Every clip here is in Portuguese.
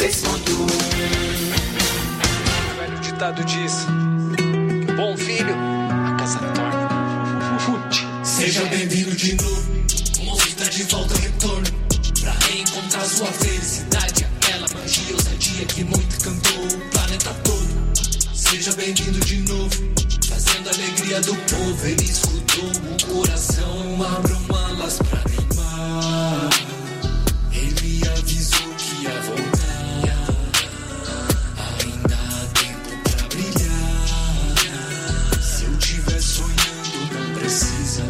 3.1. O velho ditado diz que o bom filho a casa torna. Seja bem-vindo de novo, o monstro está de volta ao retorno, pra reencontrar sua felicidade, aquela magia, ousadia que muito cantou o planeta todo. Seja bem-vindo de novo, fazendo a alegria do povo. Ele escutou o coração, abram alas pra queimar. Ele avisou que ia voltar, ainda há tempo pra brilhar. Se eu tiver sonhando, não precisa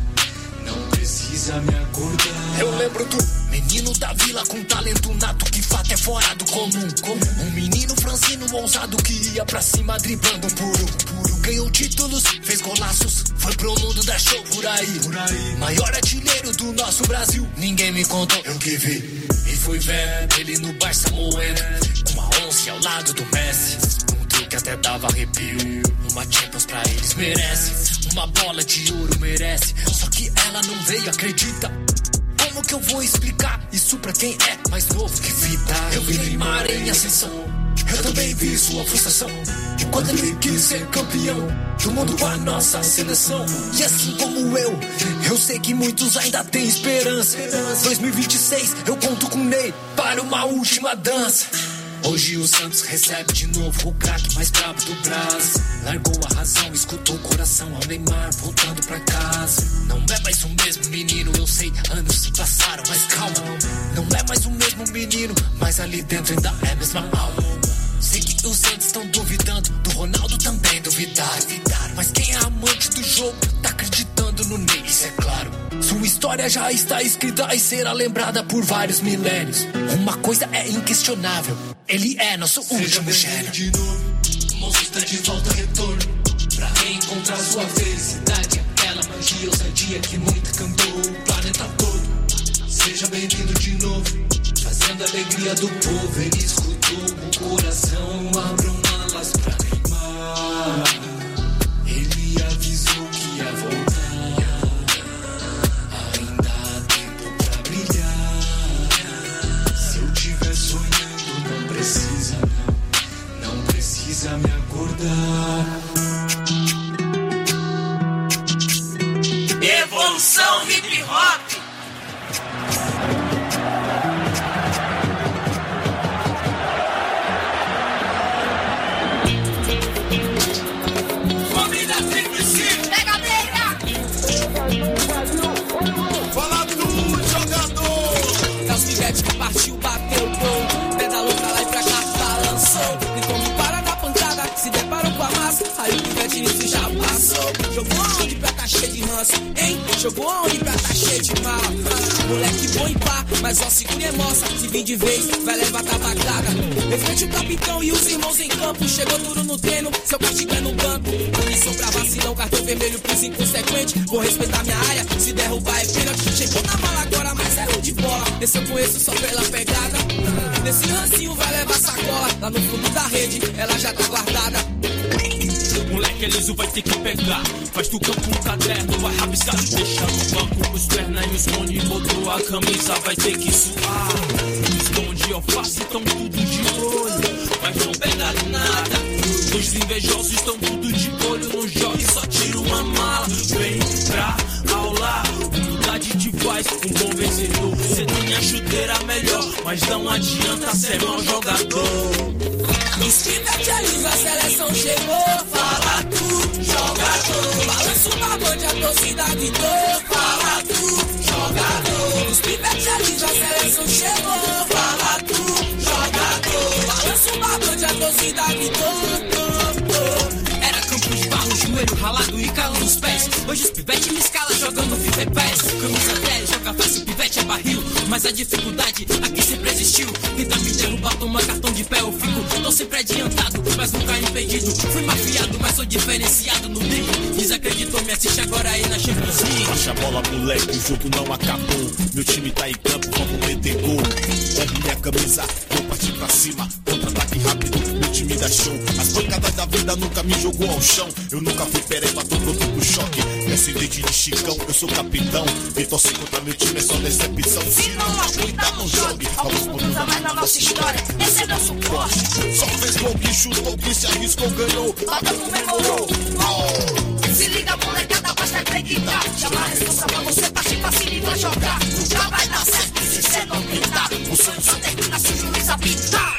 me acordar. Eu lembro do menino da vila com talento nato, que fato é fora do comum. Um menino franzino ousado que ia pra cima driblando puro. Ganhou títulos, fez golaços, foi pro mundo da show por aí. Maior artilheiro do nosso Brasil, ninguém me contou, eu que vi. E fui ver ele no Barça moendo, com a 11 ao lado do Messi. Um trio que até dava arrepio, uma Champions pra eles merece. Uma bola de ouro merece, só que ela não veio, acredita. Como que eu vou explicar isso pra quem é mais novo que fita? Eu vi Neymar em ascensão, eu também vi sua frustração de quando ele quis ser campeão do mundo com a nossa seleção. E assim como eu sei que muitos ainda têm esperança. 2026 eu conto com Ney para uma última dança. Hoje o Santos recebe de novo o craque mais brabo do Brasil. Largou a razão, escutou o coração ao Neymar voltando pra casa. Não é mais o mesmo menino, eu sei, anos se passaram, mas calma. Não é mais o mesmo menino, mas ali dentro ainda é a mesma alma. Sei que os Santos estão duvidando, do Ronaldo também duvidaram. Mas quem é amante do jogo tá acreditando no Ney, isso é claro. Sua história já está escrita e será lembrada por vários milênios. Uma coisa é inquestionável, ele é nosso último gênio. De novo, o monstro está de volta ao retorno, pra reencontrar sua felicidade, aquela magia, ousadia que muito cantou o planeta todo. Seja bem-vindo de novo, fazendo a alegria do povo. Ele escutou o coração, abram alas pra queimar. Ele avisou que ia voltar, ainda há tempo pra brilhar. Se eu tiver sonhando, não precisa me acordar. Evolução hip hop. Que partiu, bateu o gol, pedalou pra lá e pra cá, balançou. E como para na pancada, se deparou com a massa. Aí o pivete nisso já passou. Jogou aonde pra tá cheio de ranço, hein? Jogou aonde pra tá cheio de mal. Moleque bom e pá, mas ó, segura e moça. Se vir de vez, vai levar tabacada. Respeite o capitão e os irmãos em campo. Chegou duro no treino, seu castigo é no banco. E sobra vacilão, cartão vermelho pros inconsequentes. Vou respeitar minha área, se derrubar é pênalti. Chegou na mala agora, mas é de bola. Esse eu conheço só pela pegada. Nesse rancinho vai levar sacola. Lá no fundo da rede, ela já tá guardada. Moleque é liso, vai ter que pegar. Faz do campo um caderno, vai rabiscar. Deixa no banco os pernas e os cones. Botou a camisa, vai ter que suar. Os tons de alface estão tudo de olho, mas não pegaram nada. Os invejosos estão tudo de olho no jogo, só tira uma mala. Vem pra aula, humildade te faz um bom vencedor. Cê tem a chuteira melhor, mas não adianta ser mau jogador. Os pivete ali, a seleção chegou. Fala tu, jogador. Balança uma banda, a torcida gritou. Fala tu, jogador. Os pivete ali, a seleção chegou. Fala tu, jogador. Balança uma banda, a torcida gritou. Era campo de barro, joelho ralado e calo nos pés. Hoje os pivete me escala jogando FIFA e PES. Camisa 10, joga fácil, pivete é barril. Mas a dificuldade aqui sempre existiu. Tenta me derrubar, toma cartão de pé, eu fico. Tô sempre adiantado, mas nunca impedido. Fui mafiado, mas sou diferenciado no bico. Desacreditou, me assiste agora aí na Champions League. Baixa a bola, moleque, o jogo não acabou. Meu time tá em campo, vamos meter gol. Ergue minha camisa, vou partir pra cima. Contra-ataque rápido, meu time dá show. As pancadas da vida nunca me jogou ao chão. Eu nunca fui pereba, tô pronto pro choque. Descendente de Chicão, eu sou capitão. Quem torce contra meu time é só decepção. Se não aguenta, não jogue. Alguns pontos a mais na nossa história. Esse é meu forte. Só fez gol que chutou, que se arriscou, ganhou. Bata comemorou. Se liga, molecada, basta acreditar. Chama a responsa pra você partir pra cima e vai jogar. Já vai dar certo se cê não gritar. O sonho só termina se o juiz apitar.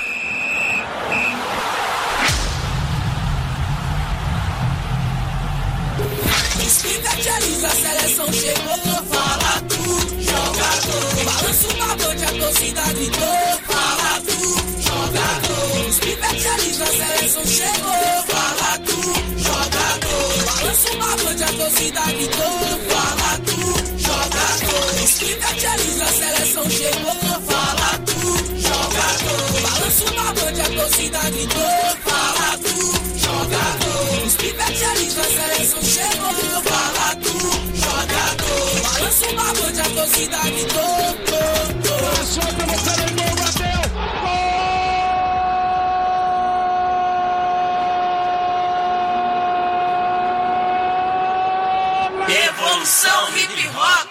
Pivete alisa, a seleção chegou. Fala tu, jogador. Balança o babante, a torcida gritou. Fala tu, jogador. Os pivete alisa, a seleção chegou. Fala tu, jogador. Balança o babante, a torcida gritou. Fala tu, jogador. Os pivete alisa, a seleção chegou. Fala tu, jogador. Balança o babante, a torcida gritou. Fala tu, jogador. Os pivete alisa, a seleção chegou. Fala tu, jogador. Balança o babante, a torcida gritou. Passou pelo Caramba, bateu. Evolução hip hop.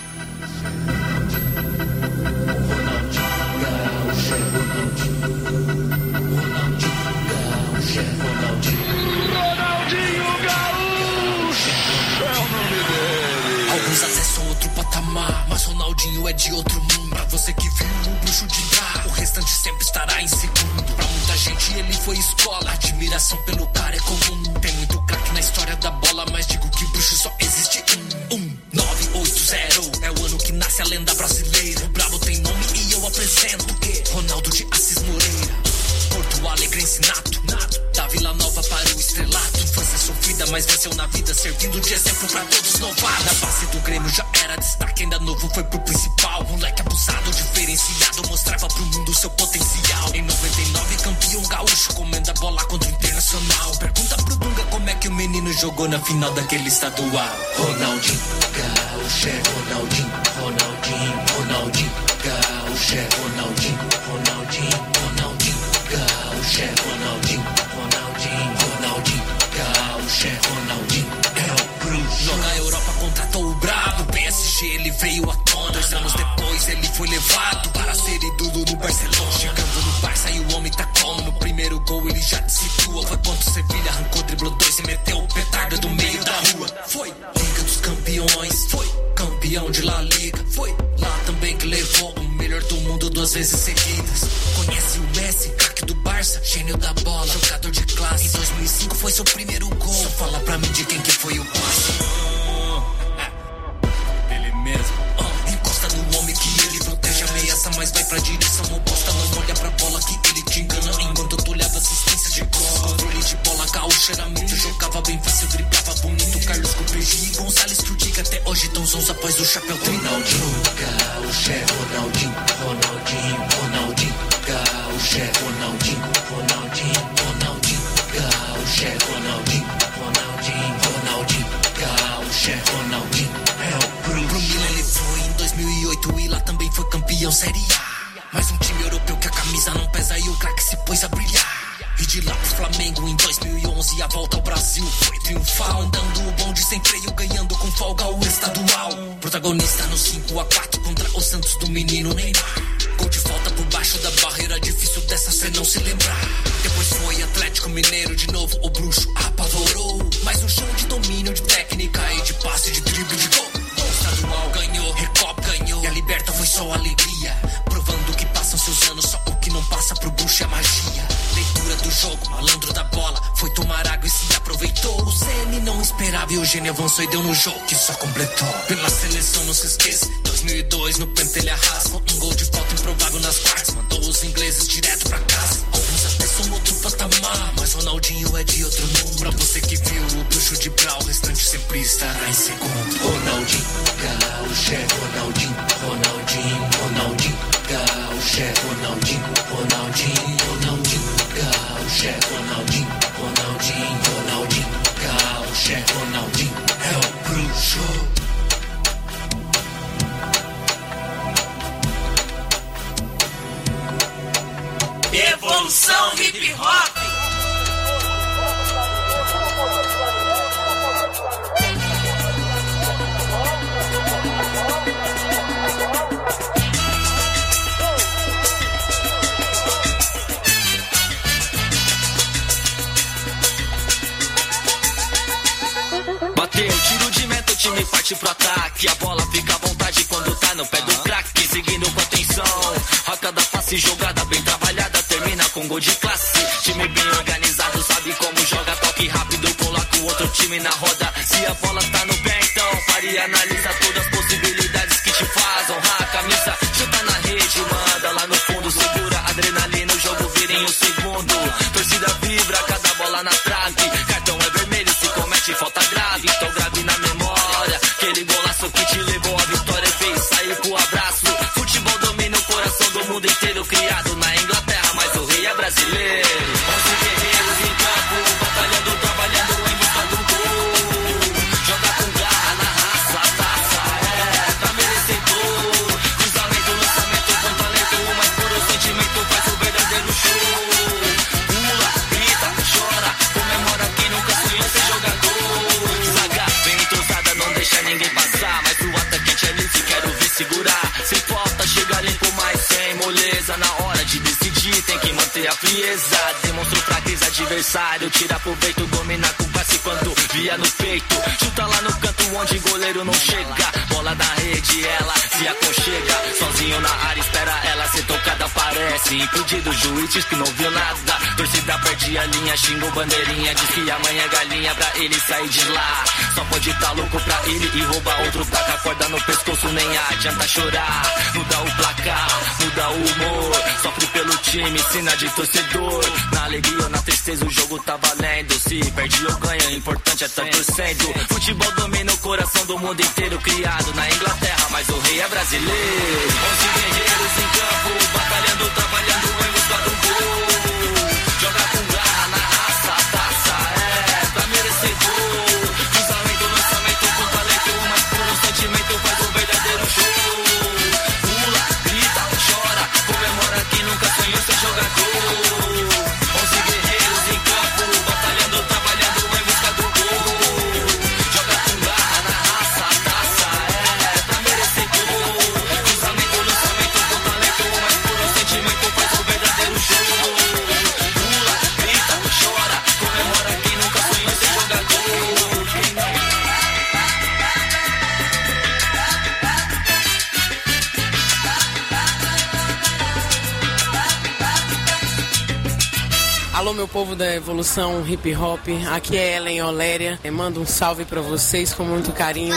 Alguns até são outro patamar, mas Ronaldinho é de outro mundo. Pra você que viu o bruxo de Bra, o restante sempre estará em segundo. Pra muita gente ele foi escola, admiração pelo cara é comum. Tem muito craque na história da bola, mas digo que bruxo só existe um. 980 é o ano que nasce a lenda brasileira. O brabo tem nome e eu apresento Ronaldo de Assis Moreira. Porto Alegrense nato, da Vila Nova para o estrelato. Infância sofrida, mas venceu na vida, servindo de exemplo pra todos novatos. Na base do Grêmio já era destaque, ainda novo foi pro principal. Moleque abusado, diferenciado, mostrava pro mundo seu potencial. Em 99, campeão gaúcho, comendo a bola contra o Internacional. Pergunta pro Dunga como é que o menino jogou na final daquele estadual. Ronaldinho, gaúcho é Ronaldinho, Ronaldinho, Ronaldinho, gaúcho é Ronaldinho, Ronaldinho, Ronaldinho, gaúcho é Ronaldinho, Ronaldinho, Ronaldinho, gaúcho é Ronaldinho, é o bruxo. Na Europa contratou o brabo, PSG ele veio à tona. 2 anos depois ele foi levado para ser ídolo no Barcelona. Chegando no Barça e o homem tá como? No primeiro gol ele já te situa. Foi contra o Sevilha, arrancou, driblou 2 e meteu o petardo do meio da rua. Foi Liga dos Campeões, foi campeão de La Liga. Foi lá também que levou o melhor do mundo 2 vezes seguidas. Conhece o Messi, craque do Barça, gênio da bola, jogador de classe. Em 2005 foi seu primeiro gol. Só fala pra mim de quem que foi o passe. Ele mesmo. Encosta no homem que ele protege, ameaça, mas vai pra direção oposta. Não olha pra bola que ele te engana. Enquanto tu olhava assistência de gol. Controle de bola, gaúcho era mito. Jogava bem fácil, driblava bonito. Carlos Copegi e Gonçalves que o diga até hoje tão sons após o chapéu. Ronaldinho, gaúcho é Ronaldinho, Ronaldinho, Ronaldinho, gaúcho é Ronaldinho, Ronaldinho, Ronaldinho, gaúcho é Ronaldinho, Ronaldinho, Ronaldinho, gaúcho é Ronaldinho, é o bruxo. Pro Milan ele foi em 2008 e lá também foi campeão Série A. Mais um time europeu que a camisa não pesa e o craque se pôs a brilhar. E de lá pro Flamengo em 2011 a volta ao Brasil foi triunfal. Andando o bonde sem freio, ganhando com folga o estadual. Protagonista no 5-4 contra o Santos do menino Neymar. Gol de falta por baixo da barreira, difícil dessa cê não se lembrar. Depois foi Atlético Mineiro de novo, o bruxo apavorou. Mais um show de domínio, de técnica e de passe, de drible, de gol. O estadual ganhou, Recopa ganhou e a Liberta foi só alegria. Provando que passam seus anos, só o que não passa pro bruxo é magia. Leitura do jogo, malandro da bola, foi tomar água e se aproveitou. O CN não esperava e o gênio avançou e deu no jogo que só completou. Pela seleção não se esqueça, 2002 no penta ele arrasa. Um gol de falta improvável nas quartas, mandou os ingleses direto pra casa. Alguns até são outro patamar, mas Ronaldinho é de outro mundo. Pra você que viu o bruxo de Bra, o restante sempre estará em segundo. Ronaldinho, gaúcho é Ronaldinho, Ronaldinho, Ronaldinho, gaúcho é Ronaldinho, Ronaldinho, Ronaldinho, gaúcho é Ronaldinho, Ronaldinho, Ronaldinho, gaúcho é Ronaldinho, é o bruxo. Evolução hip hop. parte pro ataque. A bola fica à vontade quando tá no pé do craque. Seguindo com atenção, a cada passe jogada bem trabalhada termina com gol de classe. Time bem organizado, sabe como joga, toque rápido, coloca o outro time na roda. Se a bola tá no pé, então pare e analisa todas as possibilidades que te faz honrar a camisa. Chuta na rede, manda lá no fundo, segura a adrenalina, o jogo vira em um segundo. Torcida vibra, cada bola na trave. Cartão é vermelho, se comete falta grave. Então grave na memória aquele golaço que te levou a vitória e fez sair pro abraço. Futebol domina o coração do mundo inteiro, criado na Inglaterra, mas o rei é brasileiro. 11 guerreiros em campo, batalhando, trabalhando em busca do gol. Joga com garra na raça, a taça é pra merecer gol. Cruzamento, lançamento com talento, o mais puro sentimento faz o verdadeiro show. Pula, grita, chora, comemora quem nunca sonhou ser jogador. Zaga, bem entrosada, não deixa ninguém passar, mas o atacante é liso, quero ver segurar. Sem falta, chega limpo, mas sem moleza. Na hora de decidir, tem que manter a frieza. Demonstra fraqueza, adversário, tira proveito, domina com passe quando via no peito. Chuta lá no canto onde goleiro não chega. Bola na rede, ela se aconchega. Sozinho na área, espera ela ser tocada, parece impedido, o juiz diz que não viu nada. Torcida perde a linha, xingou bandeirinha, diz que amanhã é galinha pra ele sair de lá. Só pode tá louco pra ele e roubar outro placa. Corda no pescoço, nem adianta chorar. Muda o placar, muda o humor. Sofre pelo time, sina de torcedor. Na alegria ou na tristeza o jogo tá valendo. Se perde ou ganha, o importante é tá torcendo. Futebol domina o coração do mundo inteiro, criado na Inglaterra, mas o rei é brasileiro. 11 guerreiros em campo, batalhando, trabalhando em busca do gol. Joga com garra na raça, a taça é pra merecer gol. Cruzamento, lançamento com talento, o mais puro sentimento faz o verdadeiro show. Pula, grita, chora, comemora quem nunca sonhou ser jogador. 11 guerreiros em campo, batalhando, trabalhando em busca do gol. Joga com garra na raça, a taça é pra merecer gol. Cruzamento, lançamento com talento, o mais puro sentimento faz o verdadeiro show. Pula, grita, chora, comemora quem nunca sonhou ser jogador. Alô, meu povo da evolução hip hop, aqui é Ellen Oléria. Eu mando um salve pra vocês com muito carinho.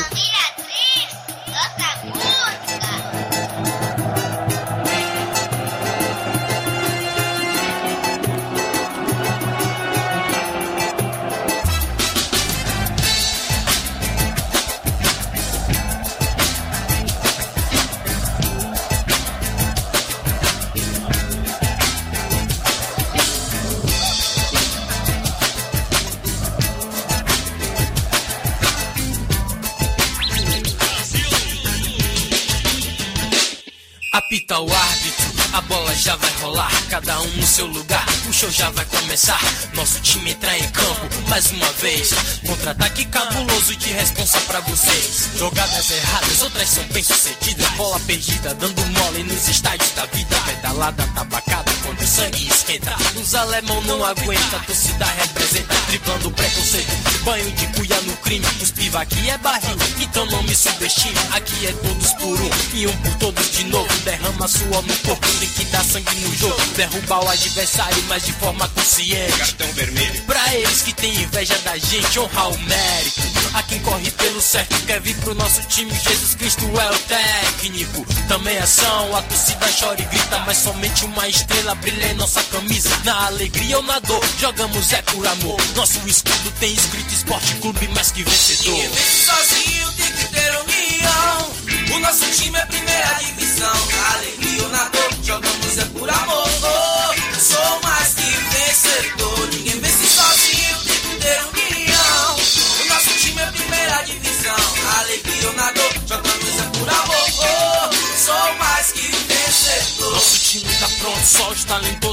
Apita o árbitro, a bola já vai rolar, cada um no seu lugar, o show já vai começar. Nosso time entra em campo, mais uma vez. Contra-ataque cabuloso de responsa pra vocês. Jogadas erradas, outras são bem sucedidas. Bola perdida, dando mole nos estádios da vida. Pedalada tabacada quando o sangue esquenta. Os alemão não aguenta, a torcida representa. Driblando preconceito, banho de cuia no crime. Os piva aqui é barril, então não me subestime. Aqui é todos por um e um por todos de novo. Derrama suor no corpo, tem que dar sangue no jogo. Derrubar o adversário, mas de forma consciente. Cartão vermelho. Pra eles que tem inveja da gente, honrar o mérito. A quem corre pelo certo quer vir pro nosso time. Jesus Cristo é o técnico. Também ação, a torcida chora e grita, mas somente uma estrela brilha em nossa camisa. Na alegria ou na dor, jogamos é por amor. Nosso escudo tem escrito Esporte Clube mais que vencedor. Ninguém vence sozinho, tem que ter união. O nosso time é primeira divisão. Na alegria ou na dor, jogamos é por amor. Sou mais que vencedor. Ninguém vence sozinho, tem que ter união. O nosso time é primeira divisão. Na alegria ou na dor, jogamos é por amor. Sou mais que vencedor. Nosso time tá pronto, só os talentosos no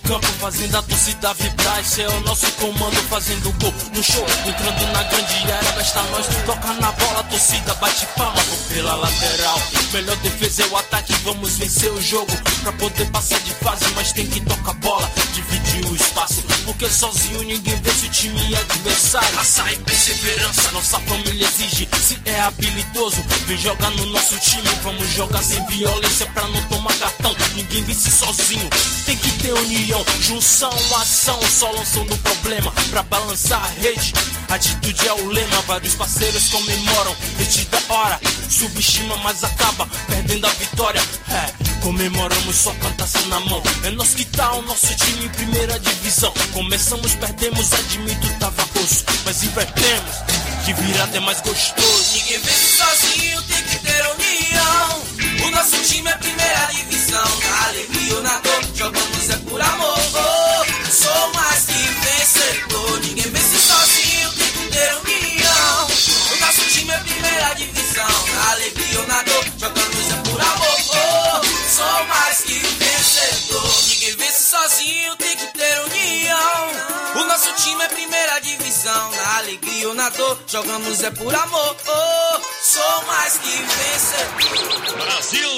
campo, fazendo a torcida vibrar. Esse é o nosso comando, fazendo gol no show, entrando na grande área. Basta nós, toca na bola, a torcida bate palma pela lateral. Melhor defesa é o ataque, vamos vencer o jogo. Pra poder passar de fase, mas tem que tocar bola, dividir o espaço, porque sozinho ninguém vence o time adversário. Raça e perseverança, nossa família exige. Se é habilidoso, vem jogar no nosso time. Vamos jogar sem violência pra não tomar cartão. Ninguém vence sozinho, tem que ter união, junção, ação, só lançando o problema pra balançar a rede. Atitude é o lema, vários parceiros comemoram. Rede da hora, subestima mas acaba perdendo a vitória. Comemoramos só com a taça na mão. É nós que tá o nosso time em primeira divisão. Começamos, perdemos, admito, tava osso, mas invertemos, de virada é mais gostoso. Ninguém vence sozinho, tem que ter união. O nosso time é primeira divisão. Na alegria ou na dor, jogamos é por amor. Sou mais que vencedor. Ninguém vence sozinho, tem que ter união. O nosso time é primeira divisão. Na alegria ou na dor, jogamos é por amor. Sou mais que vencedor. Ninguém vence sozinho, tem que ter união. O nosso time é primeira divisão. Na alegria ou na dor, jogamos é por amor. Sou mais que vencedor. Brasil!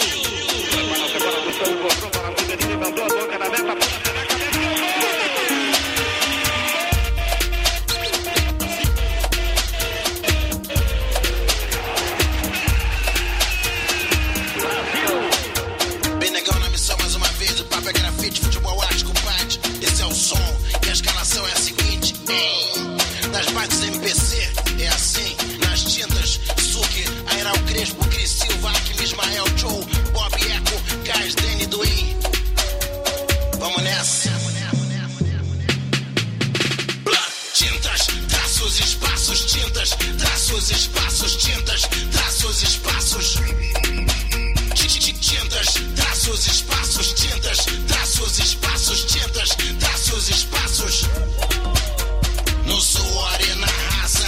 Bem negão na missão mais uma vez. O papo é grafite, futebol, arte, compadre. Esse é o som e a escalação é a seguinte. Nas bates MPC é assim. Nas tintas, Suki, Airal Crespo, Cris Silva, Akim, Ismael, Joe, Bob Eco, Cais, Dene, Duin. Vamos nessa. Tintas, traços, espaços, tintas, traços, espaços, tintas, traços, espaços. Tintas, traços, espaços, tintas, traços, espaços, tintas, traços, espaços. No suor e na raça.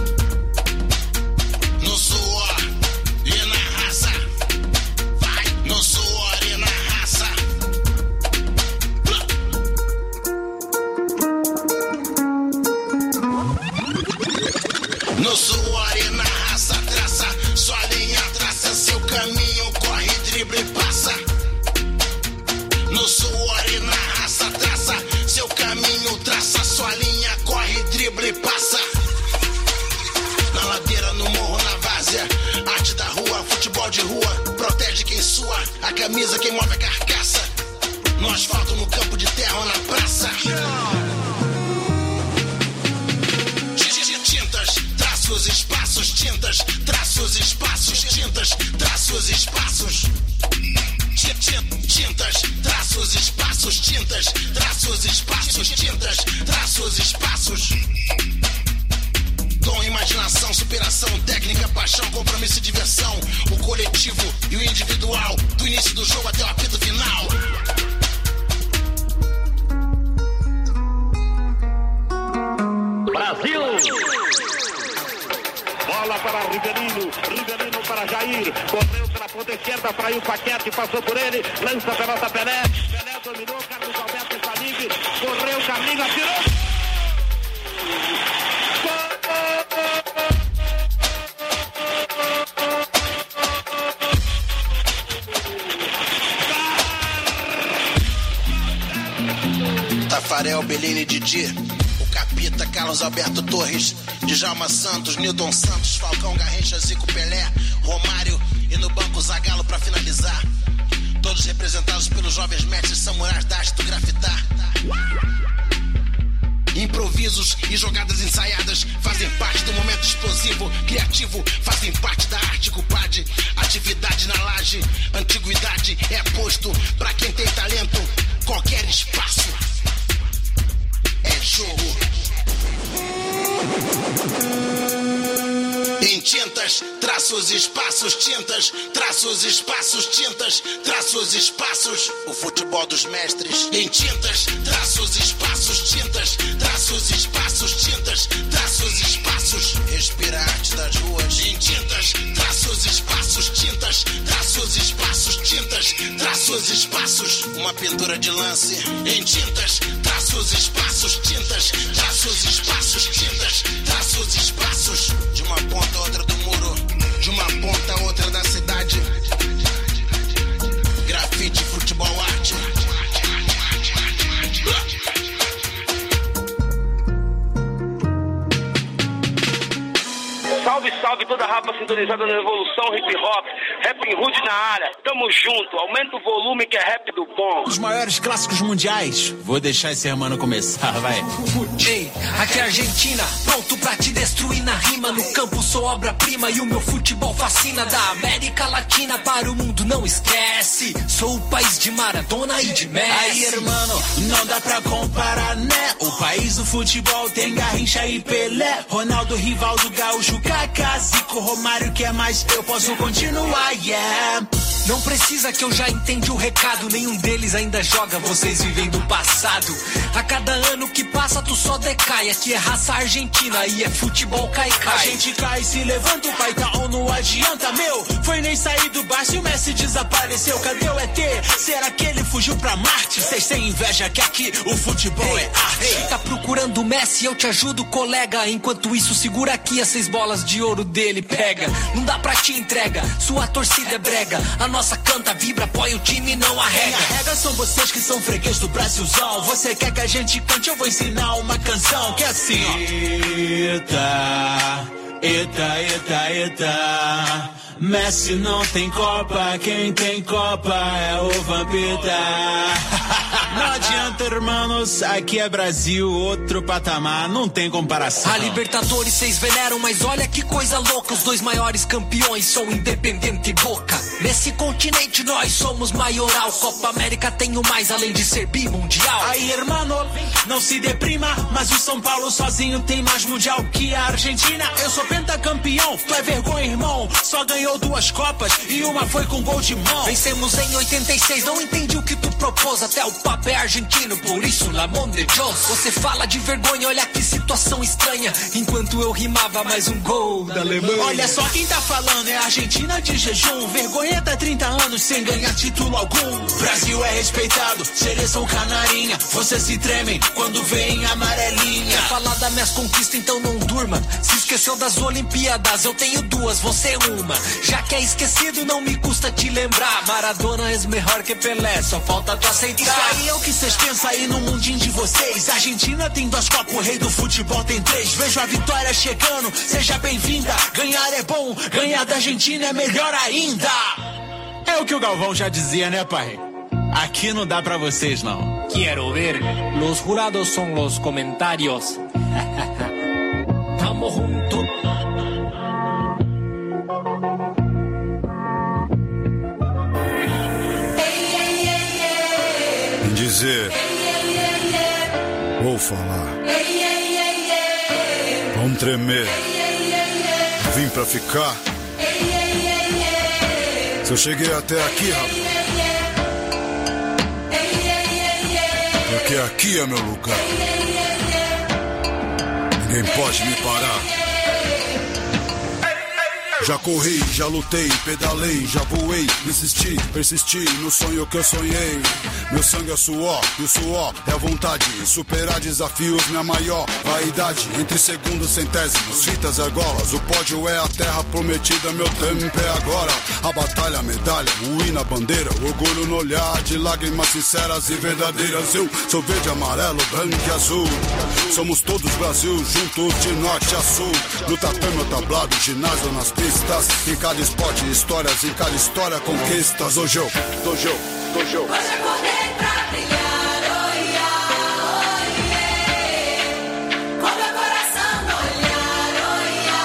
No suor e na raça. Vai, no suor e na raça. No suor e na raça, traça sua linha, traça seu caminho, corre, drible e passa. No suor e na raça, traça seu caminho, traça sua linha, corre, drible e passa. Na ladeira, no morro, na várzea, arte da rua, futebol de rua, protege quem sua, a camisa quem move a carcaça. No asfalto, no campo de terra ou na praça. Tintas, traços, espaços, tintas, traços, espaços, tintas, traços, espaços. Tintas, traços, espaços, tintas, traços, espaços, tintas, traços, espaços. Dom, imaginação, superação, técnica, paixão, compromisso e diversão. O coletivo e o individual, do início do jogo até o apito final. Brasil! Bola para Rivelino, Rivelino para Jair, correu pela ponta esquerda, fraiu o Paquete, passou por ele, lança a pelota Pelé, Pelé dominou, Carlos Alberto está livre, correu, caminho, atirou! Tafarel, Bellini, Didi, o Capita, Carlos Alberto Torres, Djalma Santos, Newton Santos, Falcão, Garrincha, Zico, Pelé, Romário e no banco Zagallo pra finalizar. Todos representados pelos jovens mestres samurais da arte do grafitar. Improvisos e jogadas ensaiadas fazem parte do momento explosivo, criativo, fazem parte da arte, compadre. Atividade na laje, antiguidade é posto pra quem tem talento, qualquer espaço é jogo. em tintas, traços, espaços, tintas, traços, espaços, tintas, traços, espaços. O futebol dos mestres em tintas, traços, espaços, tintas, traços, espaços, tintas, traços, espaços. Respira a arte das ruas em tintas, traços, espaços, tintas, traços, espaços, tintas, traços, espaços. Uma pintura de lance em tintas, traços, espaços, tintas, traços, espaços, tintas, traços, espaços. De uma ponta a outra do muro, de uma ponta a outra da cidade. Grafite, futebol, arte. Salve, salve toda a rapa sintonizada na Evolução Hip Hop, Rap Hood na área, tamo junto, aumenta o volume que é rap do bom. Os maiores clássicos mundiais, vou deixar esse hermano começar, vai. Ei, aqui é Argentina, pronto pra te destruir na rima. No campo sou obra-prima e o meu futebol fascina. Da América Latina para o mundo, não esquece. Sou o país de Maradona e de Messi. Aí, hermano, não dá pra comparar, né? O país do futebol tem Garrincha e Pelé, Ronaldo, Rivaldo, Gaúcho, Kaká, Zico, Romário, que é mais? Eu posso continuar, yeah. Não precisa que eu já entendi o recado. Nenhum deles ainda joga, vocês vivem do passado. A cada ano que passa tu só decai. Aqui é raça argentina e é futebol cai-cai. A gente cai e se levanta, o pai tá on, não adianta, meu. Foi nem sair do baixo e o Messi desapareceu. Cadê o ET? Será que ele fugiu pra Marte? Cês têm inveja que aqui o futebol é arte. Tá procurando o Messi, eu te ajudo, colega. Enquanto isso, segura aqui as 6 bolas de ouro dele, pega. Não dá pra te entrega, sua torcida é brega. A nossa canta, vibra, apoia o time, não arrega. Quem arrega são vocês que são freguês do Brasilzão. Você quer que a gente cante, eu vou ensinar uma canção que é assim, ó. Eita, eita, eita, eita. Messi não tem Copa, quem tem Copa é o Vampeta. Não adianta, hermanos, aqui é Brasil, outro patamar, não tem comparação. A Libertadores vocês veneram, mas olha que coisa louca. Os 2 maiores campeões são Independente e Boca. Nesse continente nós somos maioral. Copa América tem o mais, além de ser bimundial. Aí, hermano, não se deprima, mas o São Paulo sozinho tem mais mundial que a Argentina. Eu sou pentacampeão, tu é vergonha, irmão. Só ganhou 2 Copas e uma foi com gol de mão. Vencemos em 86, não entendi o que tu propôs. Até o Papa é argentino, por isso la mão de Deus. Você fala de vergonha, olha que situação estranha. Enquanto eu rimava mais um gol da Alemanha. Olha só quem tá falando, é a Argentina de jejum. Vergonha tá 30 anos sem ganhar título algum. Brasil é respeitado, seleção canarinha. Vocês se tremem quando veem amarelinha. Quer falar das minhas conquistas, então não durma. Se esqueceu das Olimpíadas, eu tenho 2, você uma. Já que é esquecido, não me custa te lembrar. Maradona é melhor que Pelé, só falta tu aceitar. Isso aí é o que vocês pensam aí no mundinho de vocês. A Argentina tem 2 Copas, o rei do futebol tem 3. Vejo a vitória chegando, seja bem-vinda. Ganhar é bom, ganhar da Argentina é melhor ainda. É o que o Galvão já dizia, né, pai? Aqui não dá pra vocês, não. Quero ver. Los jurados son los comentarios. Tamo junto. Dizer, vou falar, vamos tremer, vim pra ficar. Se eu cheguei até aqui, rapaz, porque aqui é meu lugar. Ninguém pode me parar. Já corri, já lutei, pedalei, já voei, insisti, persisti no sonho que eu sonhei. Meu sangue é suor, e o suor é a vontade. Superar desafios, minha maior vaidade. Entre segundos, centésimos, fitas, argolas. O pódio é a terra prometida, meu tempo é agora. A batalha, a medalha, o hino, a bandeira. Orgulho no olhar de lágrimas sinceras e verdadeiras. Eu sou verde, amarelo, branco e azul. Somos todos Brasil, juntos de norte a sul. No tatame, o tablado, ginásio nas pistas. Em cada esporte, histórias, em cada história, conquistas. Hoje eu, hoje eu, hoje eu. Hoje acordei pra brilhar, oia, oie. Com meu coração no olhar, oia,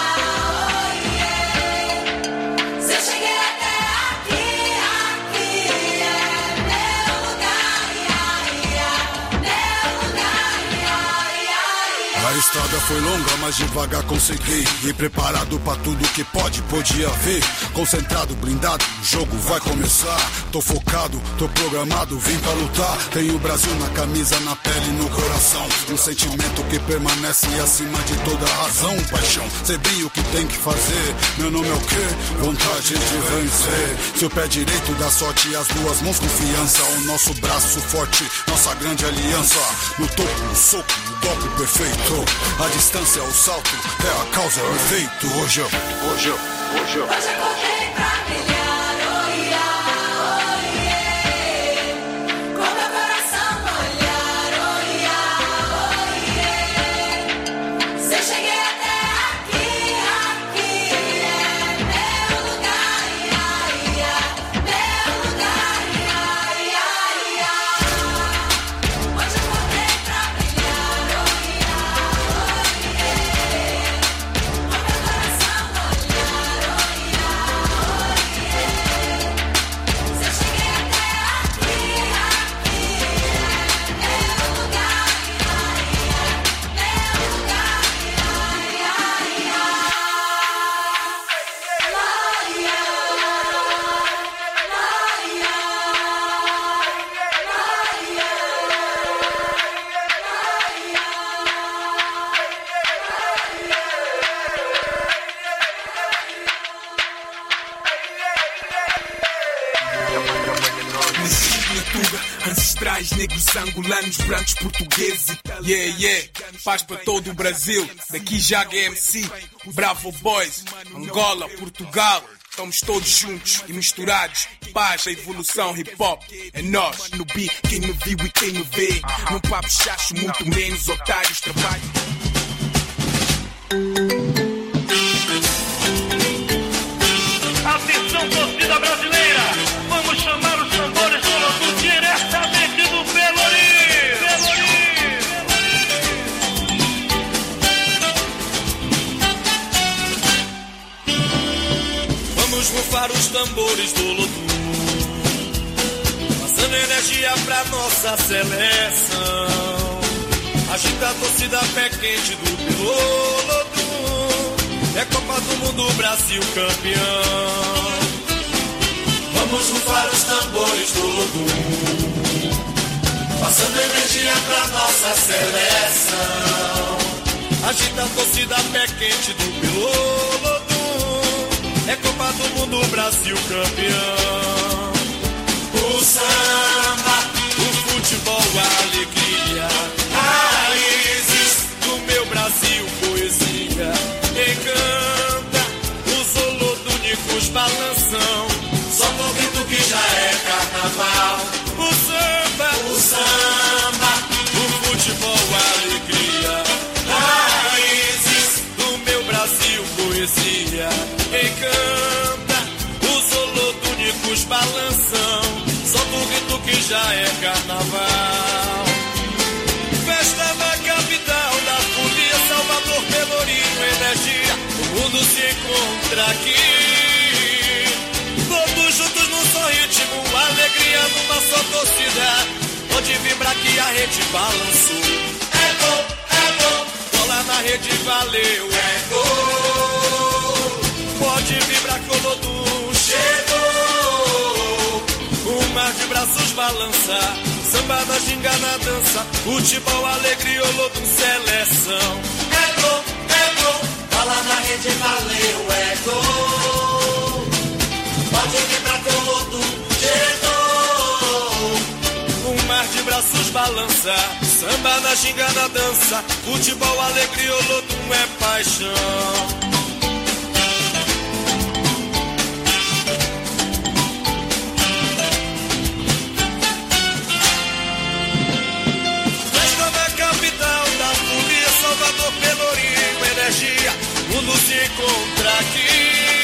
oie. Se eu cheguei até aqui, aqui é meu lugar, ia, ia. Meu lugar, ia, ia, ia. A estrada estrada foi longa, mas devagar consegui. E preparado pra tudo que podia ver. Concentrado, blindado, o jogo vai começar. Tô focado, tô programado, vim pra lutar. Tenho o Brasil na camisa, na pele e no coração. Um sentimento que permanece acima de toda razão. Paixão, sei o que tem que fazer. Meu nome é o quê? Vontade de vencer. Seu pé direito dá sorte e as duas mãos confiança. O nosso braço forte, nossa grande aliança. No topo, no soco, no golpe perfeito. A distância, o salto, é a causa, é o efeito. Hoje eu acordei pra brilhar, oh yeah, oh yeah. Com meu coração no olhar, oh yeah, oh yeah. Se eu cheguei até aqui, aqui é meu lugar, yeah, yeah. Meu lugar, yeah, yeah, yeah. Hoje eu acordei pra brilhar, oh yeah, oh yeah. Com meu coração no olhar, oh yeah, oh yeah. Se eu cheguei até aqui, aqui é meu lugar, yeah, yeah. Meu lugar, yeah, Ancestrais, negros, angolanos, brancos, portugueses. Yeah, yeah, paz para todo o Brasil. Daqui Jaga MC, Bravo Boys, Angola, Portugal. Estamos todos juntos e misturados. Paz, a evolução, hip hop. É nós, no beat, quem me viu e quem me vê. Num papo chacho, muito menos otários, trabalho. Atenção, torcida brasileira, vamos chamar os tambores todos diretamente do Pelourinho. Vamos rufar os tambores do Lodum, passando energia pra nossa seleção. Agita a torcida, pé quente do Pelolodum. É Copa do Mundo, Brasil campeão. Vamos rufar os tambores do Lodum, passando energia pra nossa seleção. Agita a torcida, pé quente do Pelolodum. É Copa do Mundo, Brasil campeão. O samba, o futebol, a alegria, raízes do meu Brasil, poesia. Encanta os holodúnicos balanção. Só com grito que já é carnaval. O samba, o futebol, a alegria, raízes do meu Brasil, poesia. Encanta os holodúnicos balanção. Só com grito que já é carnaval. Festa na capital da folia, Salvador, Pelourinho, energia. O mundo se encontra aqui. Todos juntos num só ritmo, alegria numa só torcida. Pode vibrar que a rede balançou. É gol, bola na rede, valeu, é gol. Pode vibrar que o Lodum chegou. Um mar de braços balança, samba na ginga, na dança. Futebol, alegria, Lodum, seleção. É gol, bola na rede, valeu, é gol. Pode vibrar que o Lodum chegou. Um mar de braços balança, samba na ginga, na dança. Futebol, alegria, Lodum é paixão. Salvador, Pelourinho, energia, o mundo se encontra aqui.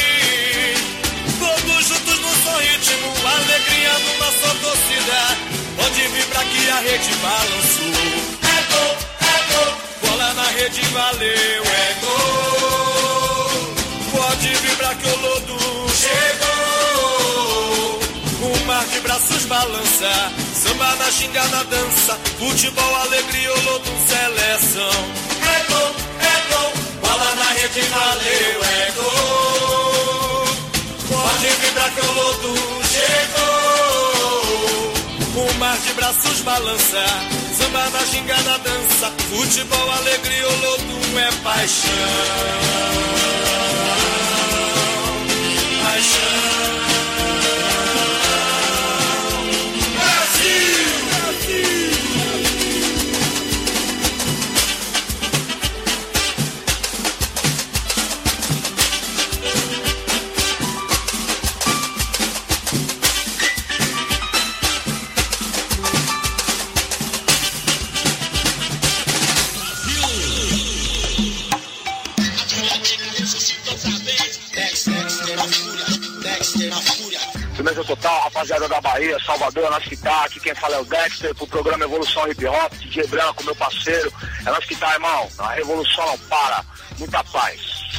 Todos juntos num só ritmo, alegria numa só torcida. Pode vibrar que a rede balançou. É gol, bola na rede, valeu, é gol. Pode vibrar que o Lodum chegou. Um mar de braços balança, samba na ginga, na dança. Futebol, alegria, o Lodum, seleção. É gol, Bola na rede, valeu, é gol. Pode vibrar que o lodo chegou. O mar de braços balança, samba na gingada dança. Futebol, alegria, o lodo é paixão. Paixão. Firmeza total, rapaziada da Bahia, Salvador, nós que tá, aqui quem fala é o Dexter, pro programa Evolução Hip Hop, DJ Branco, meu parceiro, é nós que tá, irmão, a revolução não para, muita paz.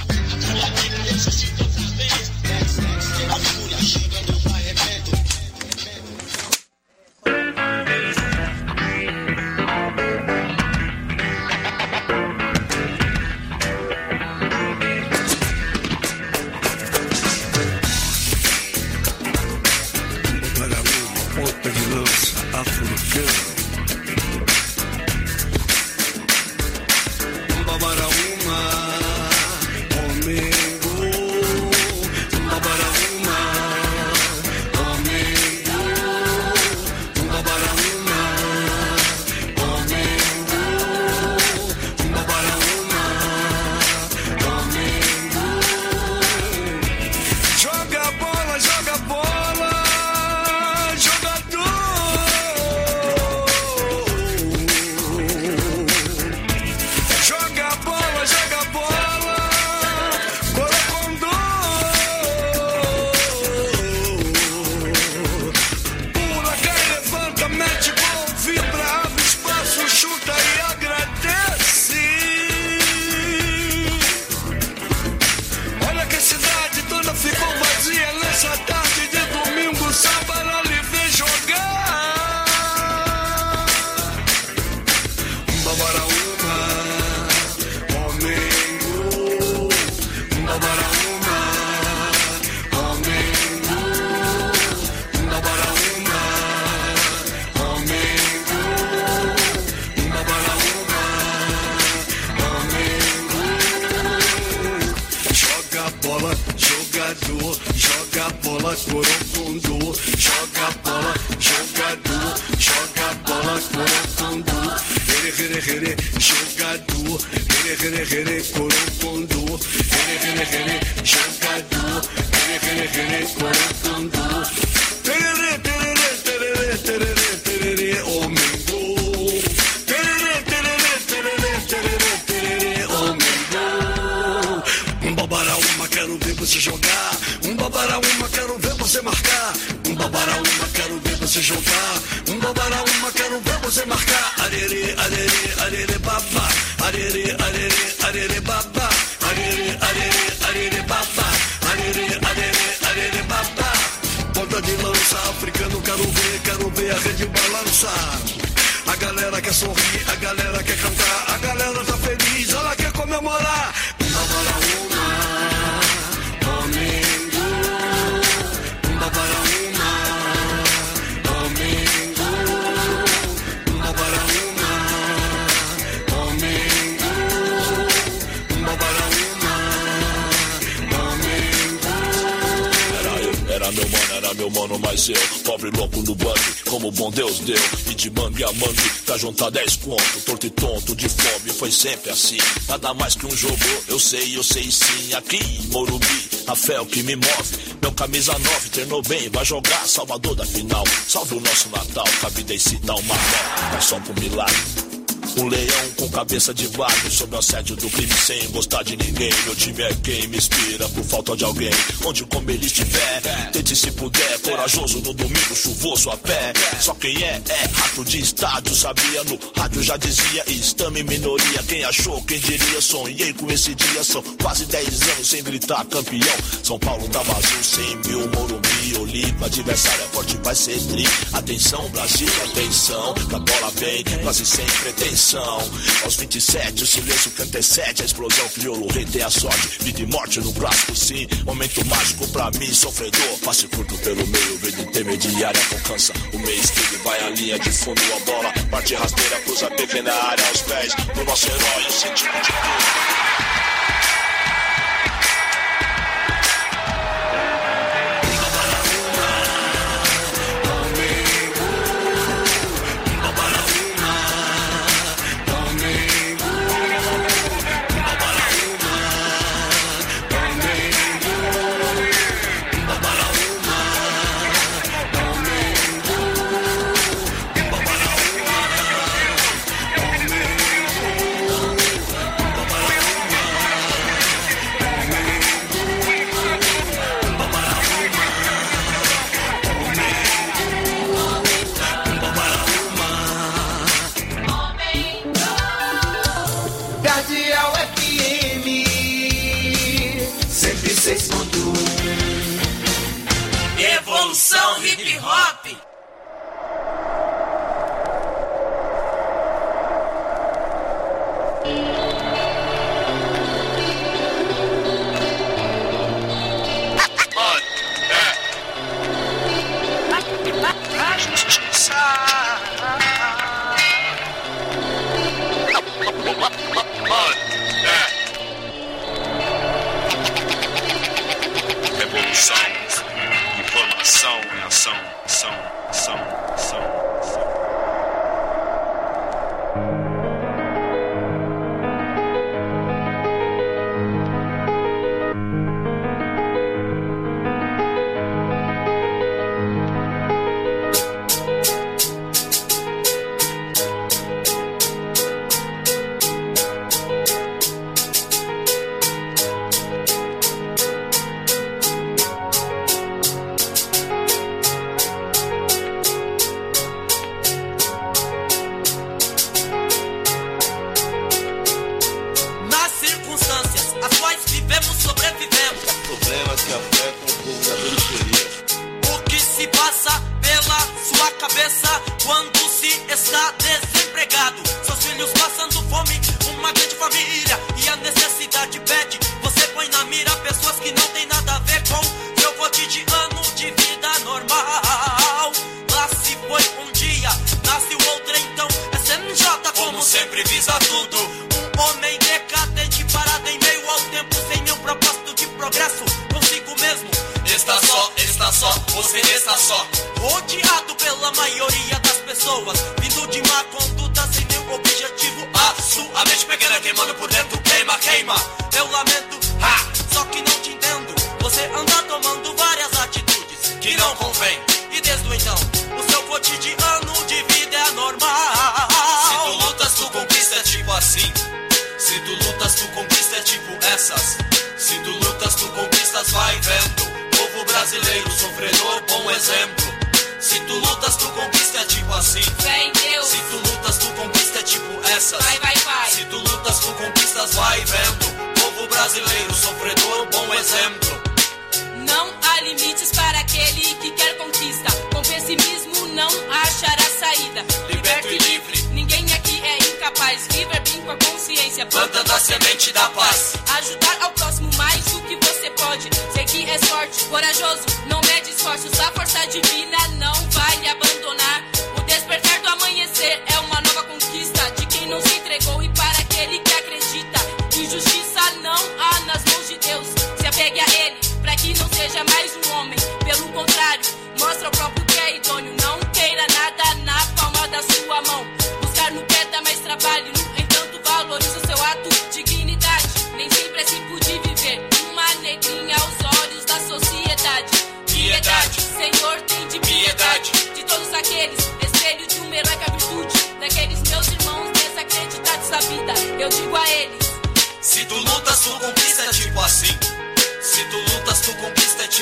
Pobre louco no bug, como bom Deus deu. E de mangue a mangue, pra juntar 10 conto. Torto e tonto, de fome, foi sempre assim. Nada mais que um jogo, eu sei sim. Aqui em Morumbi, a fé é o que me move. Meu camisa 9 treinou bem, vai jogar Salvador da final. Salve o nosso Natal, que a vida em si dá uma nota. Mas só pro milagre. Um leão com cabeça de vago, sob o assédio do crime sem gostar de ninguém. Meu time é quem me inspira por falta de alguém. Onde como ele estiver, tente se puder. Corajoso no domingo, chuvoso a pé. Só quem é dentro de estádio, sabia, no rádio já dizia, estamos em minoria, quem achou, quem diria, sonhei com esse dia, são quase 10 anos sem gritar campeão, São Paulo tá vazio, 100 mil, Morumbi, Olímpia, adversário é forte, vai ser tri, atenção Brasil, atenção, que a bola vem, quase sem pretensão, aos 27 o silêncio canta 7, a explosão criou o rei, tem a sorte, vida e morte no clássico sim, momento mágico pra mim, sofredor, passe curto pelo meio, verde intermediária, alcança o meio esquerdo, vai a linha de fundo, a bola, parte rasteira, cruza pequena área aos pés, do nosso herói, o sentido de tudo. Evolução hip hop.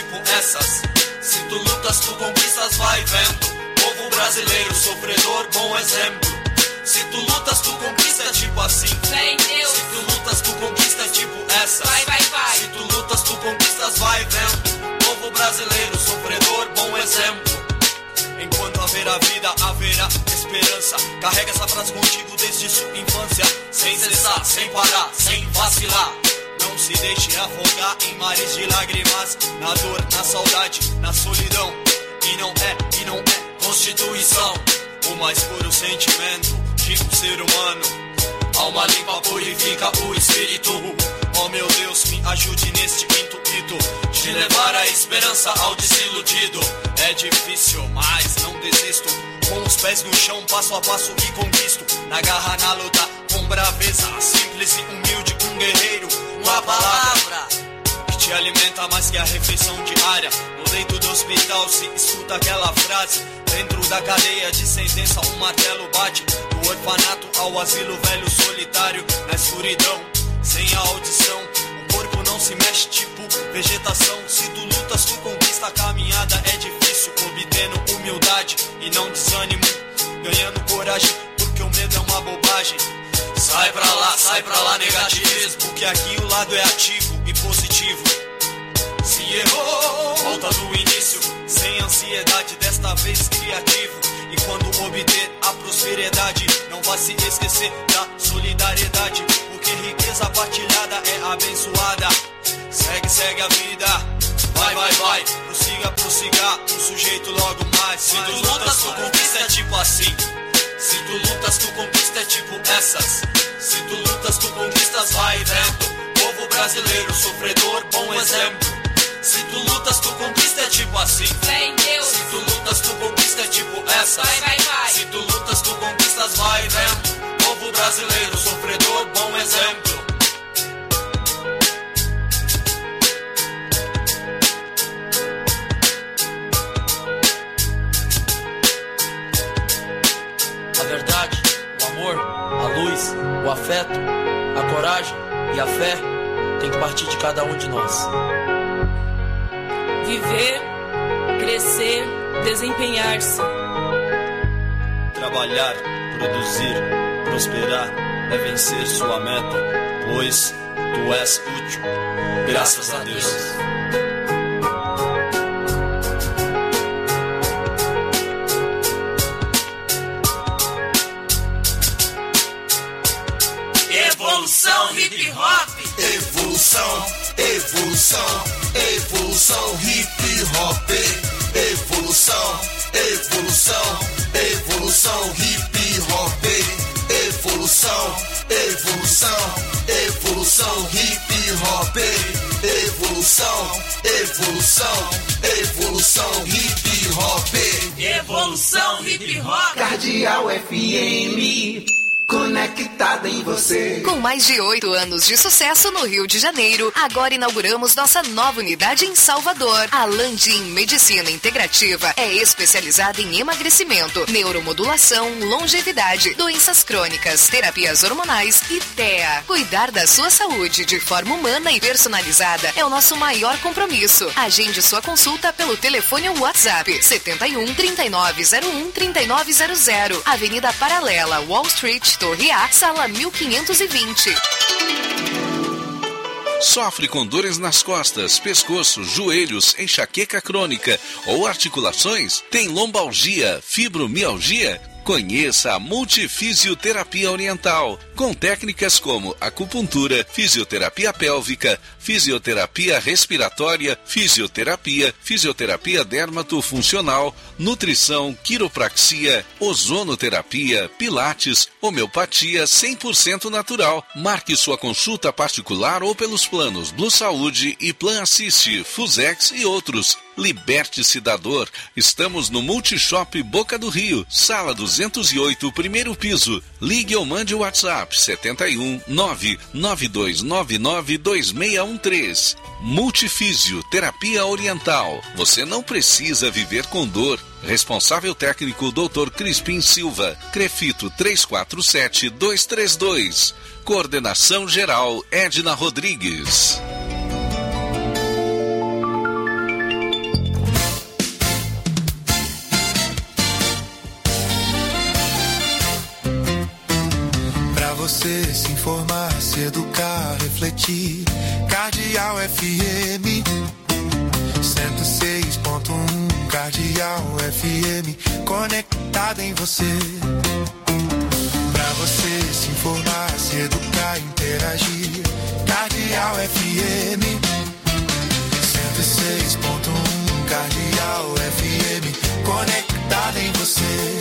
Se tu lutas, tu conquistas, vai vendo. Povo brasileiro, sofredor, bom exemplo. Se tu lutas, tu conquista, tipo assim. Fé em Deus. Se tu lutas, tu conquista, tipo essa. Vai, vai, vai. Se tu lutas, tu conquistas, vai vendo. Povo brasileiro, sofredor, bom exemplo. Enquanto haverá vida, haverá esperança. Carrega essa frase contigo desde sua infância. Sem cessar, sem parar, sem vacilar. Não se deixe afogar em mares de lágrimas. Na dor, na saudade, na solidão. E não é constituição o mais puro sentimento de um ser humano. Alma limpa purifica o espírito. Oh meu Deus, me ajude neste intuito de levar a esperança ao desiludido. É difícil, mas não desisto. Com os pés no chão, passo a passo e conquisto. Na garra, na luta, com braveza. Simples e humilde, um guerreiro. Uma palavra que te alimenta mais que a refeição diária. No leito do hospital se escuta aquela frase. Dentro da cadeia de sentença um martelo bate. Do orfanato ao asilo velho solitário. Na escuridão, sem a audição, o corpo não se mexe tipo vegetação. Se tu lutas, tu conquista, a caminhada é difícil. Obtendo humildade e não desânimo. Ganhando coragem, porque o medo é uma bobagem. Sai pra lá negativismo. Que aqui o lado é ativo e positivo. Se errou, volta do início. Sem ansiedade, desta vez criativo. E quando obter a prosperidade, não vai se esquecer da solidariedade. Porque riqueza partilhada é abençoada. Segue a vida. Vai, prossiga, um sujeito logo mais. Se tu lutas, tu conquista, é tipo assim. Se tu lutas, tu conquista, é tipo essas. Se tu lutas, tu conquistas, vai vendo. Povo brasileiro, sofredor, bom exemplo. Se tu lutas, tu conquista, é tipo assim. Fé em Deus. Se tu lutas, tu conquista, é tipo essas. Vai. Se tu lutas, tu conquistas, vai vendo. Povo brasileiro, sofredor, bom exemplo. A verdade, o amor, a luz, o afeto, a coragem e a fé tem que partir de cada um de nós. Viver, crescer, desempenhar-se. Trabalhar, produzir, prosperar é vencer sua meta, pois tu és útil, graças a Deus. Evolução hip hop. Evolução hip hop. Evolução hip hop. Evolução hip hop. Evolução hip hop. Evolução hip hop. Cardeal FM. Conectada em você. Com mais de 8 anos de sucesso no Rio de Janeiro, agora inauguramos nossa nova unidade em Salvador. A Landim Medicina Integrativa é especializada em emagrecimento, neuromodulação, longevidade, doenças crônicas, terapias hormonais e TEA. Cuidar da sua saúde de forma humana e personalizada é o nosso maior compromisso. Agende sua consulta pelo telefone ou WhatsApp 71 3901 3900, Avenida Paralela, Wall Street, Torre A, sala 1520. Sofre com dores nas costas, pescoço, joelhos, enxaqueca crônica ou articulações? Tem lombalgia, fibromialgia? Conheça a Multifisioterapia Oriental, com técnicas como acupuntura, fisioterapia pélvica, fisioterapia respiratória, fisioterapia dermatofuncional, nutrição, quiropraxia, ozonoterapia, pilates, homeopatia 100% natural. Marque sua consulta particular ou pelos planos Blue Saúde e Plan Assist, Fusex e outros. Liberte-se da dor. Estamos no Multishop Boca do Rio, sala 208, primeiro piso. Ligue ou mande o WhatsApp 71 99299 2613. Multifísio Terapia Oriental. Você não precisa viver com dor. Responsável técnico Dr. Crispim Silva. Crefito 347232. Coordenação geral Edna Rodrigues. você se informar, se educar, refletir. Cardeal FM 106.1. Cardeal FM, conectado em você. Pra você se informar, se educar, interagir. Cardeal FM 106.1. Cardeal FM, conectado em você.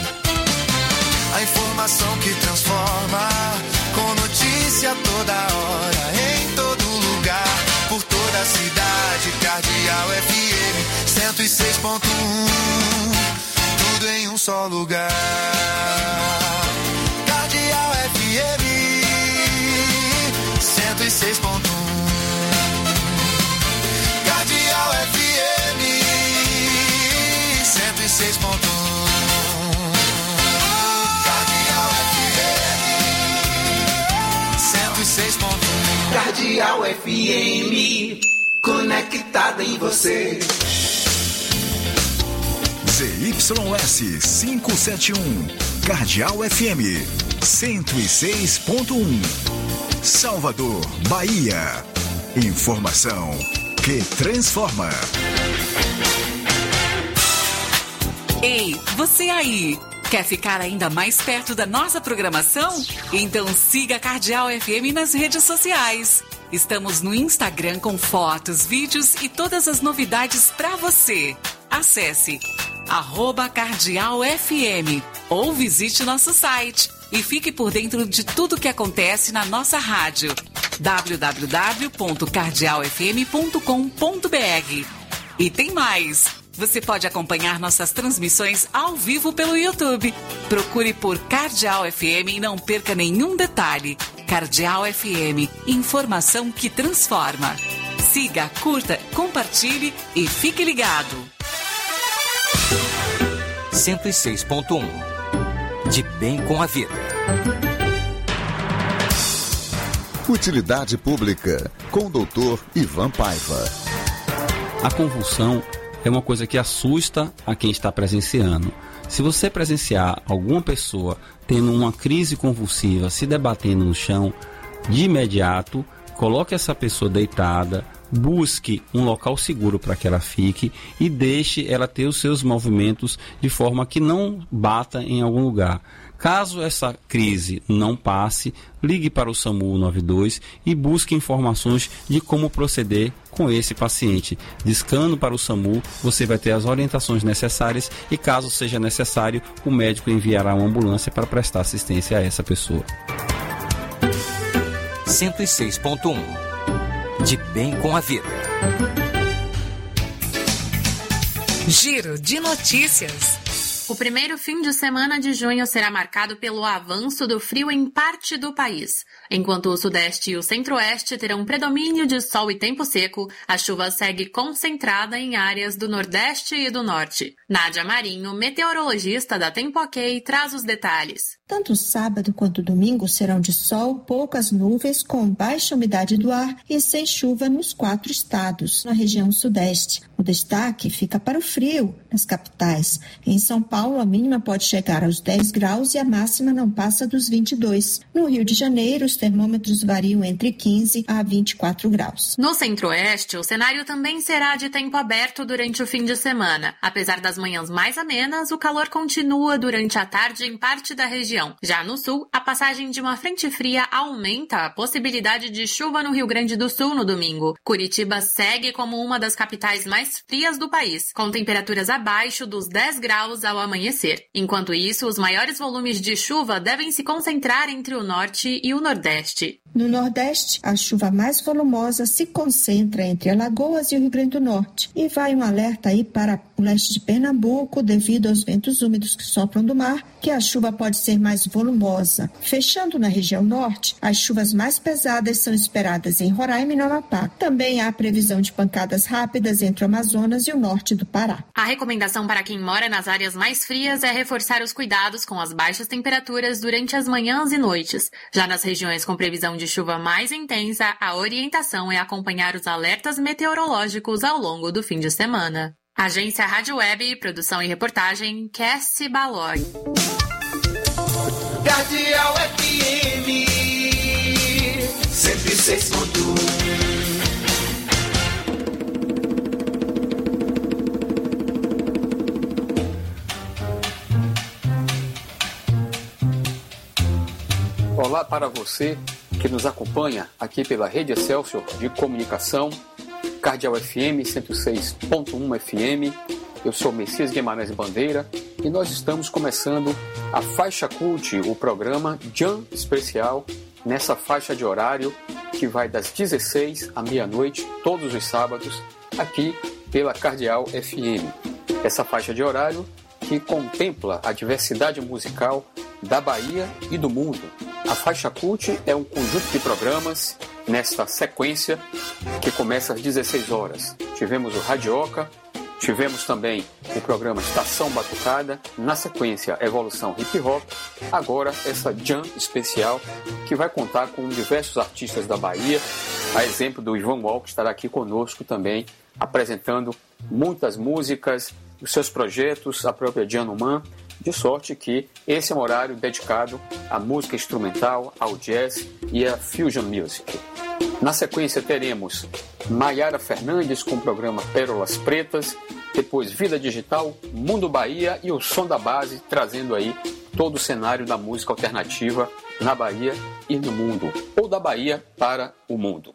A informação que transforma, com notícia toda hora, em todo lugar, por toda a cidade. Cardeal FM 106.1, tudo em um só lugar. Cardeal FM 106.1. Cardeal FM 106.1. Cardeal FM, conectada em você. ZYS 571, Cardeal FM 106.1, Salvador, Bahia. Informação que transforma. Ei, você aí! Quer ficar ainda mais perto da nossa programação? Então siga a Cardeal FM nas redes sociais. Estamos no Instagram com fotos, vídeos e todas as novidades para você. Acesse @CardealFM ou visite nosso site e fique por dentro de tudo que acontece na nossa rádio. www.cardealfm.com.br. E tem mais! Você pode acompanhar nossas transmissões ao vivo pelo YouTube. Procure por Cardeal FM e não perca nenhum detalhe. Cardeal FM, informação que transforma. Siga, curta, compartilhe e fique ligado. 106.1. De bem com a vida. Utilidade Pública, com o Dr. Ivan Paiva. A convulsão é uma coisa que assusta a quem está presenciando. Se você presenciar alguma pessoa tendo uma crise convulsiva, se debatendo no chão, de imediato, coloque essa pessoa deitada, busque um local seguro para que ela fique e deixe ela ter os seus movimentos de forma que não bata em algum lugar. Caso essa crise não passe, ligue para o SAMU 92 e busque informações de como proceder com esse paciente. Discando para o SAMU, você vai ter as orientações necessárias e, caso seja necessário, o médico enviará uma ambulância para prestar assistência a essa pessoa. 106.1. De bem com a vida. Giro de notícias. O primeiro fim de semana de junho será marcado pelo avanço do frio em parte do país. Enquanto o sudeste e o centro-oeste terão predomínio de sol e tempo seco, a chuva segue concentrada em áreas do nordeste e do norte. Nádia Marinho, meteorologista da Tempo Ok, traz os detalhes. Tanto sábado quanto domingo serão de sol, poucas nuvens, com baixa umidade do ar e sem chuva nos 4 estados, na região sudeste. O destaque fica para o frio nas capitais. Em São Paulo, a mínima pode chegar aos 10 graus e a máxima não passa dos 22. No Rio de Janeiro, os termômetros variam entre 15 a 24 graus. No centro-oeste, o cenário também será de tempo aberto durante o fim de semana. Apesar das manhãs mais amenas, o calor continua durante a tarde em parte da região. Já no sul, a passagem de uma frente fria aumenta a possibilidade de chuva no Rio Grande do Sul no domingo. Curitiba segue como uma das capitais mais frias do país, com temperaturas abaixo dos 10 graus ao amanhecer. Enquanto isso, os maiores volumes de chuva devem se concentrar entre o norte e o nordeste. No Nordeste, a chuva mais volumosa se concentra entre Alagoas e o Rio Grande do Norte. E vai um alerta aí para o leste de Pernambuco, devido aos ventos úmidos que sopram do mar, que a chuva pode ser mais volumosa. Fechando na região norte, as chuvas mais pesadas são esperadas em Roraima e no Amapá. Também há previsão de pancadas rápidas entre o Amazonas e o norte do Pará. A recomendação para quem mora nas áreas mais frias é reforçar os cuidados com as baixas temperaturas durante as manhãs e noites. Já nas regiões com previsão de chuva mais intensa, a orientação é acompanhar os alertas meteorológicos ao longo do fim de semana. Agência Rádio Web, produção e reportagem, Cassie Balog. Cardeal FM 106.1. Olá para você que nos acompanha aqui pela Rede Excelsior de Comunicação, Cardeal FM 106.1 FM. Eu sou Messias Guimarães Bandeira e nós estamos começando a Faixa Cult, o programa Jam Especial, nessa faixa de horário que vai das 16 à meia-noite, todos os sábados, aqui pela Cardeal FM. Essa faixa de horário que contempla a diversidade musical da Bahia e do mundo. A Faixa Cult é um conjunto de programas nesta sequência que começa às 16 horas. Tivemos o Radioca, tivemos também o programa Estação Batucada, na sequência Evolução Hip Hop, agora essa Jam especial que vai contar com diversos artistas da Bahia, a exemplo do Ivan Wall, que estará aqui conosco também, apresentando muitas músicas, os seus projetos, a própria Januman, de sorte que esse é um horário dedicado à música instrumental, ao jazz e à fusion music. Na sequência teremos Maiara Fernandes com o programa Pérolas Pretas, depois Vida Digital, Mundo Bahia e o Som da Base, trazendo aí todo o cenário da música alternativa na Bahia e no mundo, ou da Bahia para o mundo.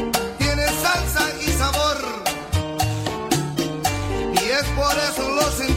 Por eso lo sentí.